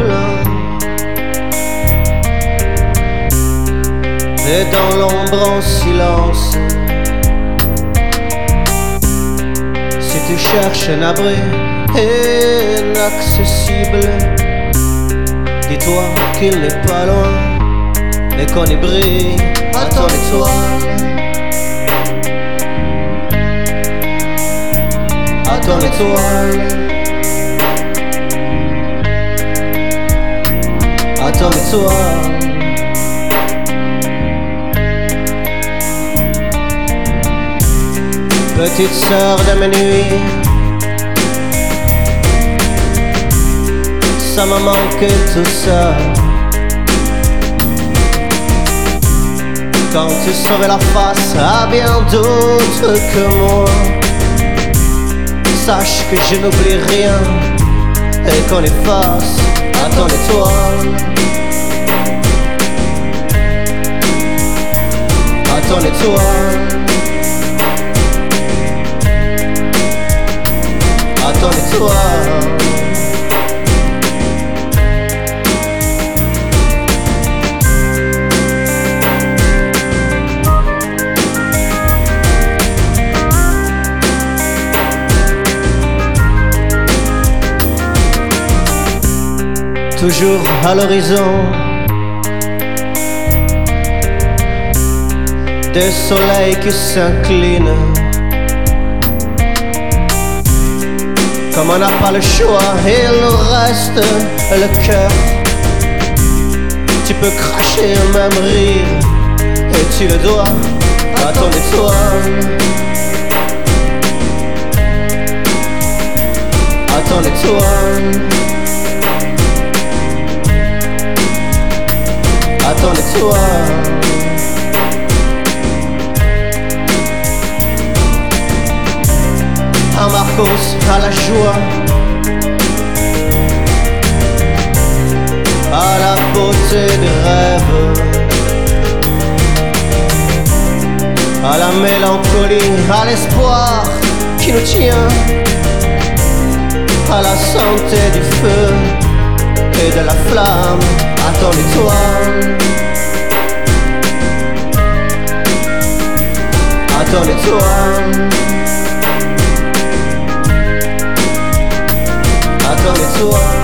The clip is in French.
plein. Et dans l'ombre en silence, si tu cherches un abri inaccessible, dis-toi qu'il n'est pas loin et qu'on y brille à ton étoile. À ton étoile. À ton étoile. Petite sœur de mes nuits, ça m'a manqué tout ça. Quand tu sauvais la face à bien d'autres que moi, sache que je n'oublie rien et qu'on efface à ton étoile. À ton étoile. À ton étoile. Toujours à l'horizon, des soleils qui s'inclinent. Comme on n'a pas le choix, il nous reste le cœur. Tu peux cracher, même rire, et tu le dois à ton étoile. À ton étoile. À ton étoile. À Marcos, à la joie, à la beauté des rêves, à la mélancolie, à l'espoir qui nous tient, à la santé du feu et de la flamme. À ton étoile. À ton étoile. À ton étoile.